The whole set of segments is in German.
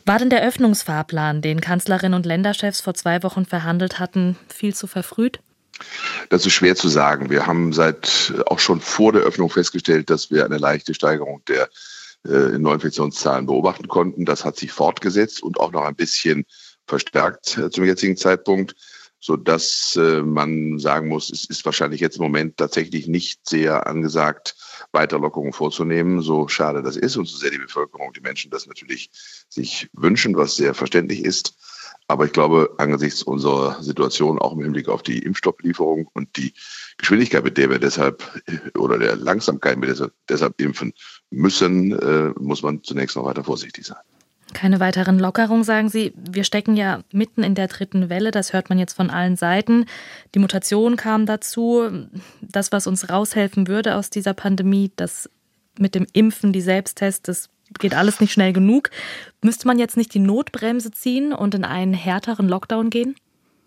War denn der Öffnungsfahrplan, den Kanzlerin und Länderchefs vor 2 Wochen verhandelt hatten, viel zu verfrüht? Das ist schwer zu sagen. Wir haben auch schon vor der Öffnung festgestellt, dass wir eine leichte Steigerung der Neuinfektionszahlen beobachten konnten. Das hat sich fortgesetzt und auch noch ein bisschen verstärkt zum jetzigen Zeitpunkt, sodass man sagen muss, es ist wahrscheinlich jetzt im Moment tatsächlich nicht sehr angesagt, weiter Lockerungen vorzunehmen, so schade das ist und so sehr die Bevölkerung, die Menschen das natürlich sich wünschen, was sehr verständlich ist. Aber ich glaube, angesichts unserer Situation, auch im Hinblick auf die Impfstofflieferung und die Geschwindigkeit, mit der wir deshalb oder der Langsamkeit, mit der wir deshalb impfen müssen, muss man zunächst noch weiter vorsichtig sein. Keine weiteren Lockerungen, sagen Sie. Wir stecken ja mitten in der 3. Welle, das hört man jetzt von allen Seiten. Die Mutation kam dazu. Das, was uns raushelfen würde aus dieser Pandemie, das mit dem Impfen, die Selbsttests, das geht alles nicht schnell genug. Müsste man jetzt nicht die Notbremse ziehen und in einen härteren Lockdown gehen?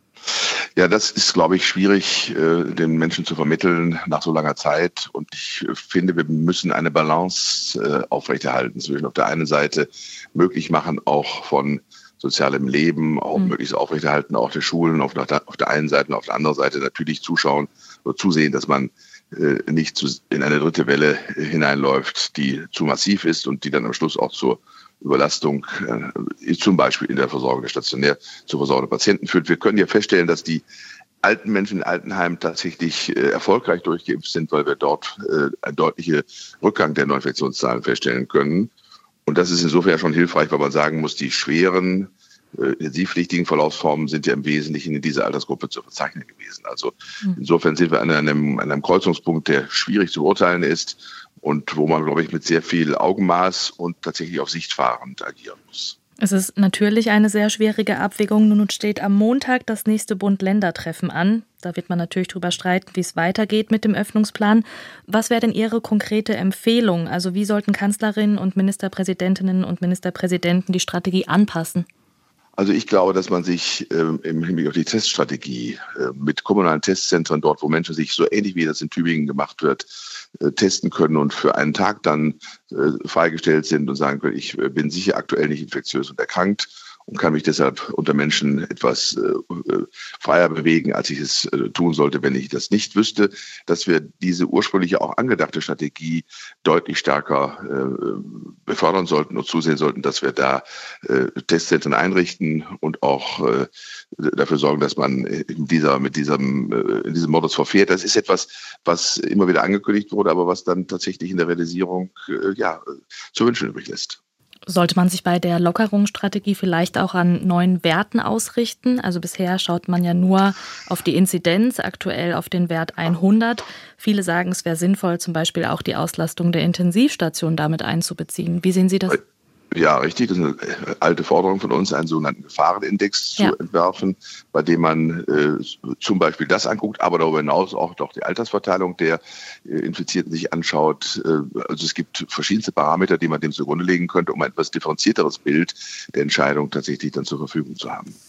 Ja, das ist, glaube ich, schwierig, den Menschen zu vermitteln nach so langer Zeit. Und ich finde, wir müssen eine Balance aufrechterhalten zwischen auf der einen Seite möglich machen, auch von sozialem Leben, auch möglichst aufrechterhalten, auch der Schulen auf der einen Seite und auf der anderen Seite natürlich zusehen, dass man nicht in eine 3. Welle hineinläuft, die zu massiv ist und die dann am Schluss auch zur Überlastung, zum Beispiel in der Versorgung der stationär zu versorgenden Patienten führt. Wir können ja feststellen, dass die alten Menschen in Altenheimen tatsächlich erfolgreich durchgeimpft sind, weil wir dort einen deutlichen Rückgang der Neuinfektionszahlen feststellen können. Und das ist insofern schon hilfreich, weil man sagen muss, die schweren intensivpflichtigen Verlaufsformen sind ja im Wesentlichen in dieser Altersgruppe zu verzeichnen gewesen. Also insofern sind wir an einem Kreuzungspunkt, der schwierig zu beurteilen ist und wo man, glaube ich, mit sehr viel Augenmaß und tatsächlich auf Sicht fahrend agieren muss. Es ist natürlich eine sehr schwierige Abwägung. Nun steht am Montag das nächste Bund-Länder-Treffen an. Da wird man natürlich drüber streiten, wie es weitergeht mit dem Öffnungsplan. Was wäre denn Ihre konkrete Empfehlung? Also wie sollten Kanzlerinnen und Ministerpräsidentinnen und Ministerpräsidenten die Strategie anpassen? Also ich glaube, dass man sich im Hinblick auf die Teststrategie mit kommunalen Testzentren dort, wo Menschen sich so ähnlich wie das in Tübingen gemacht wird, testen können und für einen Tag dann freigestellt sind und sagen können, ich bin sicher aktuell nicht infektiös und erkrankt und kann mich deshalb unter Menschen etwas freier bewegen, als ich es tun sollte, wenn ich das nicht wüsste, dass wir diese ursprüngliche auch angedachte Strategie deutlich stärker befördern sollten und zusehen sollten, dass wir da Testzentren einrichten und auch dafür sorgen, dass man in diesem Modus verfährt. Das ist etwas, was immer wieder angekündigt wurde, aber was dann tatsächlich in der Realisierung zu wünschen übrig lässt. Sollte man sich bei der Lockerungsstrategie vielleicht auch an neuen Werten ausrichten? Also bisher schaut man ja nur auf die Inzidenz, aktuell auf den Wert 100. Viele sagen, es wäre sinnvoll, zum Beispiel auch die Auslastung der Intensivstation damit einzubeziehen. Wie sehen Sie das? Ja, richtig. Das ist eine alte Forderung von uns, einen sogenannten Gefahrenindex zu entwerfen, bei dem man zum Beispiel das anguckt, aber darüber hinaus auch doch die Altersverteilung der Infizierten sich anschaut. Also es gibt verschiedenste Parameter, die man dem zugrunde legen könnte, um ein etwas differenzierteres Bild der Entscheidung tatsächlich dann zur Verfügung zu haben.